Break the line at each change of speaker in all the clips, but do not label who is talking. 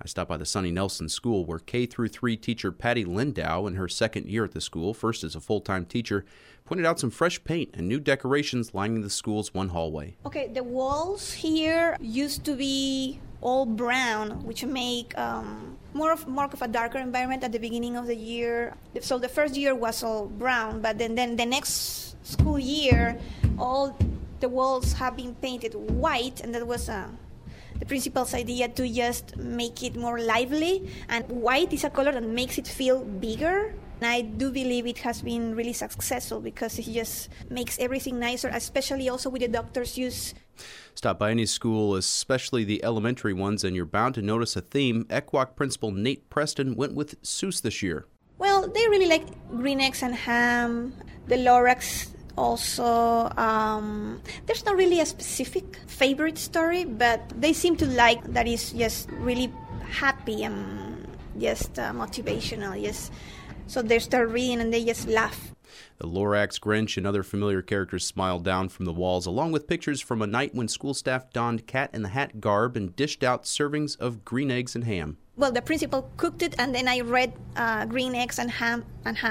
stopped by the Sonny Nelson School, where K through 3 teacher Patty Lindau, in her second year at the school, first as a full-time teacher, pointed out some fresh paint and new decorations lining the school's one hallway.
Okay, the walls here used to be all brown, which make more of a darker environment at the beginning of the year. So the first year was all brown, but then the next school year, all the walls have been painted white, and that was the principal's idea to just make it more lively. And white is a color that makes it feel bigger. And I do believe it has been really successful because it just makes everything nicer, especially also with the doctor's use.
Stop by any school, especially the elementary ones, and you're bound to notice a theme. ECWOC principal Nate Preston went with Seuss this year.
Well, they really like green eggs and ham. The Lorax also. There's not really a specific favorite story, but they seem to like that is just really happy and just motivational. Yes. So they start reading and they just laugh.
The Lorax, Grinch, and other familiar characters smiled down from the walls, along with pictures from a night when school staff donned Cat in the Hat garb and dished out servings of green eggs and ham.
Well, the principal cooked it, and then I read green eggs and ham.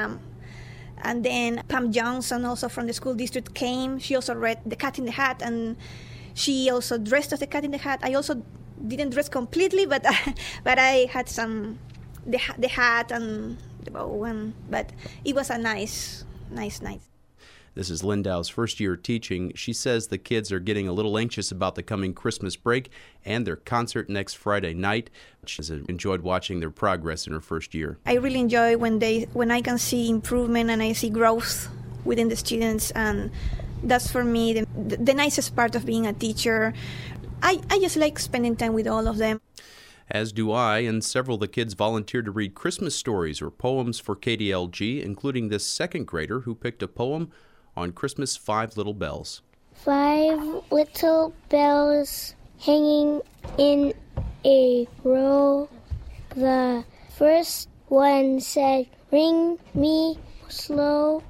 And then Pam Johnson, also from the school district, came. She also read The Cat in the Hat, and she also dressed as the Cat in the Hat. I also didn't dress completely, but I had some the hat and the bow, but it was a nice night.
This is Lindau's first year teaching. She says the kids are getting a little anxious about the coming Christmas break and their concert next Friday night. She's enjoyed watching their progress in her first year.
I really enjoy when I can see improvement and I see growth within the students, and that's for me the nicest part of being a teacher. I just like spending time with all of them.
As do I, and several of the kids volunteered to read Christmas stories or poems for KDLG, including this second grader who picked a poem on Christmas 5 little bells.
5 little bells hanging in a row. The first one said, "Ring me slow."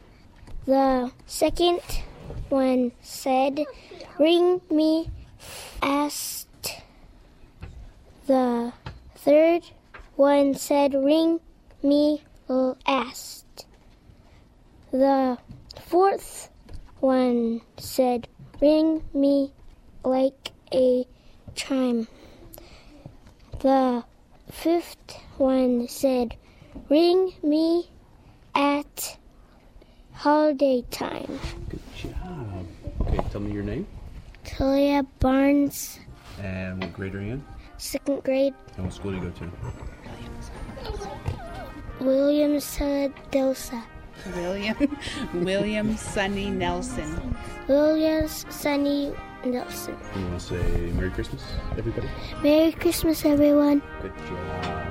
The second one said, "Ring me fast." The third one said, "Ring me last." The fourth one said, "Ring me like a chime." The fifth one said, "Ring me at holiday time."
Good job. Okay, tell me your name.
Talia Barnes.
And what grade are you in?
2nd grade.
And what school do you go to?
William Sadelsa.
William Sonny Nelson.
William Sonny Nelson.
You want to say Merry Christmas, everybody?
Merry Christmas, everyone.
Good job.